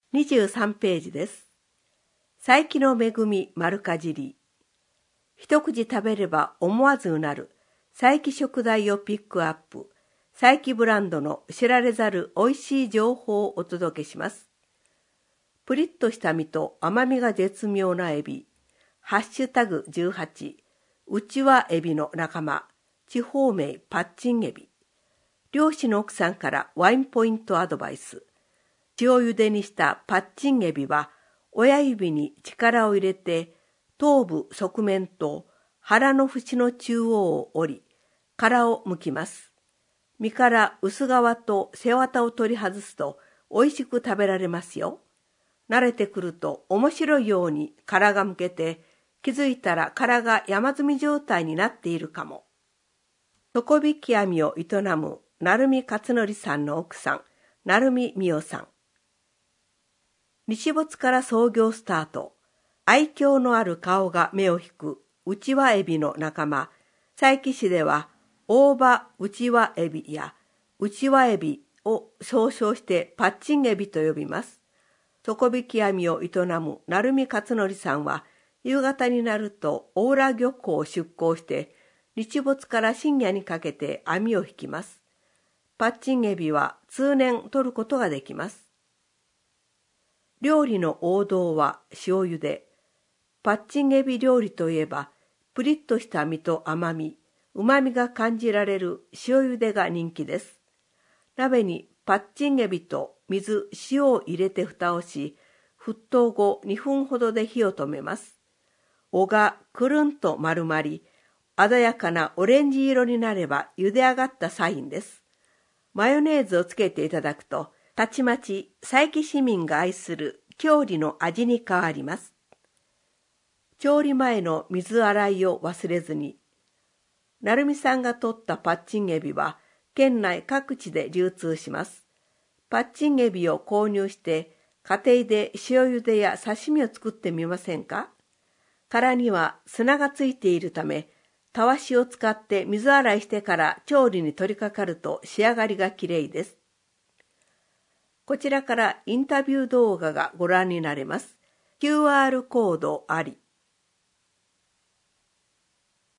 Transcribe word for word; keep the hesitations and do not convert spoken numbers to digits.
にじゅうさんページです。佐伯の恵み丸かじり。一口食べれば思わずうなる佐伯食材をピックアップ。佐伯ブランドの知られざる美味しい情報をお届けします。プリッとした身と甘みが絶妙なエビ。ハッシュタグじゅうはち。うちわエビの仲間。地方名パッチンエビ。漁師の奥さんからワインポイントアドバイス。塩茹でにしたパッチンエビは親指に力を入れて頭部側面と腹の縁の中央を折り、殻を剥きます。身から薄皮と背わたを取り外すと美味しく食べられますよ。慣れてくると面白いように殻が剥けて、気づいたら殻が山積み状態になっているかも。底引き網を営む成美勝則さんの奥さん、成美美代さん。日没から創業スタート。愛嬌のある顔が目を引くうちわエビの仲間。佐伯市では大葉うちわエビやうちわエビを総称してパッチンエビと呼びます。底引き網を営む成美勝則さんは夕方になると大浦漁港を出港して日没から深夜にかけて網を引きます。パッチンエビは通年取ることができます。料理の王道は塩茹で。パッチンエビ料理といえば、プリッとした身と甘み、旨みが感じられる塩茹でが人気です。鍋にパッチンエビと水、塩を入れて蓋をし、沸騰後にふんほどで火を止めます。尾がくるんと丸まり、鮮やかなオレンジ色になれば茹で上がったサインです。マヨネーズをつけていただくと、たちまち佐伯市民が愛する郷里の味に変わります。調理前の水洗いを忘れずに。成美さんが取ったパッチンエビは県内各地で流通します。パッチンエビを購入して家庭で塩茹でや刺身を作ってみませんか？殻には砂がついているため、たわしを使って水洗いしてから調理に取り掛かると仕上がりがきれいです。こちらからインタビュー動画がご覧になれます。キューアール コードあり。